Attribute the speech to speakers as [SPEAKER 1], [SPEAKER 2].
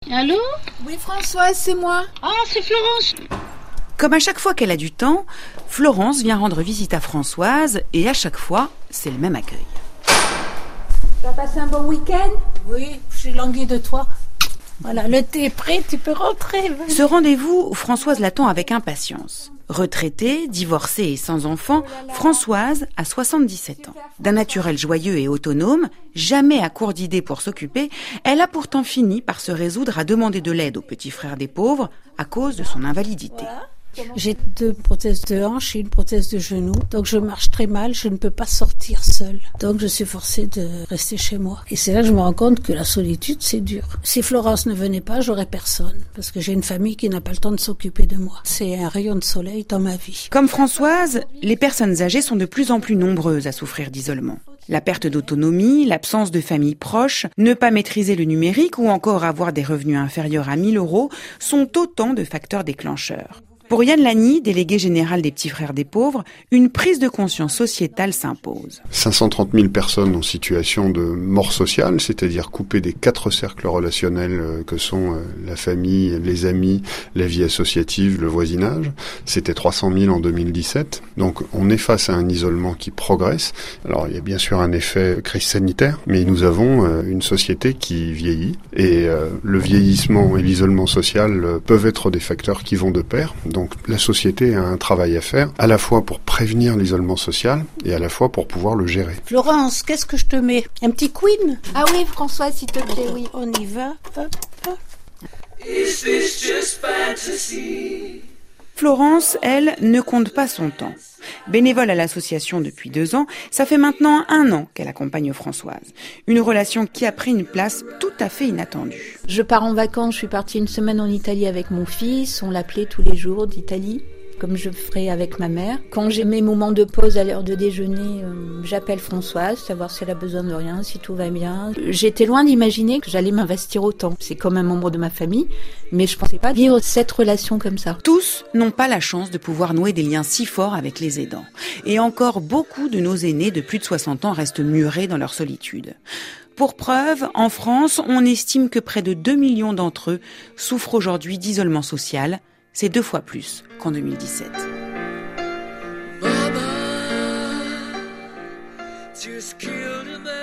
[SPEAKER 1] Allô?
[SPEAKER 2] Oui, Françoise, c'est moi.
[SPEAKER 1] Ah, c'est Florence.
[SPEAKER 3] Comme à chaque fois qu'elle a du temps, Florence vient rendre visite à Françoise et à chaque fois, c'est le même accueil.
[SPEAKER 2] T'as passé un bon week-end?
[SPEAKER 4] Oui, je suis languie de toi. Voilà, le thé est prêt, tu peux rentrer.
[SPEAKER 3] Ce rendez-vous, Françoise l'attend avec impatience. Retraitée, divorcée et sans enfant, Françoise a 77 ans. D'un naturel joyeux et autonome, jamais à court d'idées pour s'occuper, elle a pourtant fini par se résoudre à demander de l'aide au petit frère des pauvres à cause de son invalidité.
[SPEAKER 4] J'ai 2 prothèses de hanche et une prothèse de genou, donc je marche très mal, je ne peux pas sortir seule. Donc je suis forcée de rester chez moi. Et c'est là que je me rends compte que la solitude, c'est dur. Si Florence ne venait pas, j'aurais personne, parce que j'ai une famille qui n'a pas le temps de s'occuper de moi. C'est un rayon de soleil dans ma vie.
[SPEAKER 3] Comme Françoise, les personnes âgées sont de plus en plus nombreuses à souffrir d'isolement. La perte d'autonomie, l'absence de famille proche, ne pas maîtriser le numérique ou encore avoir des revenus inférieurs à 1 000 € sont autant de facteurs déclencheurs. Pour Yann Lagny, délégué général des Petits Frères des Pauvres, une prise de conscience sociétale s'impose.
[SPEAKER 5] 530 000 personnes en situation de mort sociale, c'est-à-dire coupées des 4 cercles relationnels que sont la famille, les amis, la vie associative, le voisinage. C'était 300 000 en 2017. Donc on est face à un isolement qui progresse. Alors il y a bien sûr un effet crise sanitaire, mais nous avons une société qui vieillit. Et le vieillissement et l'isolement social peuvent être des facteurs qui vont de pair. Donc la société a un travail à faire, à la fois pour prévenir l'isolement social et à la fois pour pouvoir le gérer.
[SPEAKER 4] Florence, qu'est-ce que je te mets? Un petit Queen?
[SPEAKER 2] Ah oui, Françoise, s'il te plaît, oui.
[SPEAKER 4] On y va. Hop, hop.
[SPEAKER 6] Is this just fantasy?
[SPEAKER 3] Florence, elle, ne compte pas son temps. Bénévole à l'association depuis 2 ans, ça fait maintenant 1 an qu'elle accompagne Françoise. Une relation qui a pris une place tout à fait inattendue.
[SPEAKER 7] Je pars en vacances, je suis partie 1 semaine en Italie avec mon fils, on l'appelait tous les jours d'Italie, comme je ferais avec ma mère. Quand j'ai mes moments de pause à l'heure de déjeuner, j'appelle Françoise, savoir si elle a besoin de rien, si tout va bien. J'étais loin d'imaginer que j'allais m'investir autant. C'est comme un membre de ma famille, mais je pensais pas vivre cette relation comme ça.
[SPEAKER 3] Tous n'ont pas la chance de pouvoir nouer des liens si forts avec les aidants. Et encore beaucoup de nos aînés de plus de 60 ans restent murés dans leur solitude. Pour preuve, en France, on estime que près de 2 millions d'entre eux souffrent aujourd'hui d'isolement social. C'est 2 fois plus qu'en 2017.
[SPEAKER 6] Mama just killed a man.